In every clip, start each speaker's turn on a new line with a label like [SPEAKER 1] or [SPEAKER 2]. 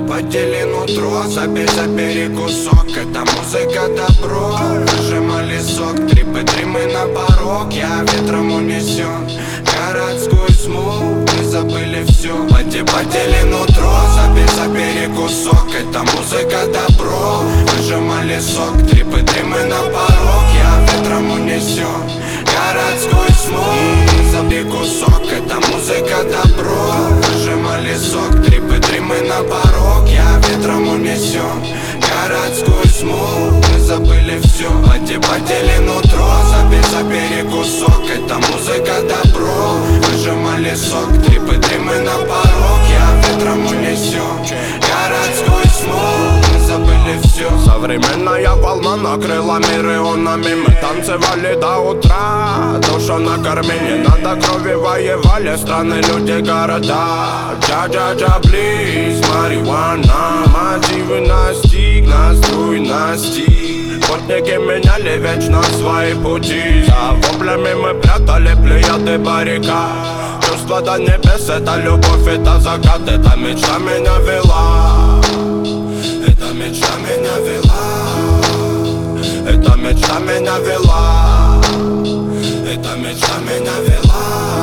[SPEAKER 1] подели нутро, забери кусок. Это музыка добро, выжимали сок. Трипы, дримы на порог, я ветром унесен. Городской смог, мы забыли все. Подели нутро, забери кусок. Это музыка добро, выжимали сок. Трипы, дримы на порог, я ветром унесен. Городской смог, забери кусок. Это музыка добро, выжимали сок. Трипы, дримы на порог, я ветром унесен. Городской смог, мы забыли все. Подели нутро, забери кусок. Это музыка добро, выжимали сок. Трипы, дримы на порог, я ветром унесен. Городской смог, мы забыли все.
[SPEAKER 2] Современная волна накрыла мир ионами. Мы танцевали до утра, душу накормили. Надо крови воевали страны, люди, города. Джа-джа-джа, плиз, марихуана. Мотивы настиг, наструй, настиг. Путники меняли вечно свои пути. За воплями мы прятали плеяды баррикад. Чувство до небес, это любовь, это закат. Это мечта меня вела. Эта мечта меня вела. Эта мечта меня вела. Эта мечта меня вела.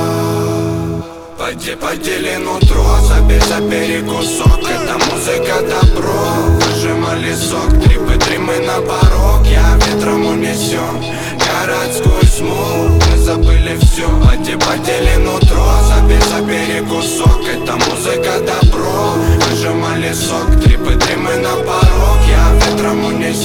[SPEAKER 1] Подели нутро, забери кусок. Это музыка добро, выжимали сок. Трипы, дримы на порог, я ветром унесен. Городской смог, мы забыли все. Подели нутро, забери кусок. Это музыка добро, выжимали сок. Трипы, дримы на порог, я ветром унесен.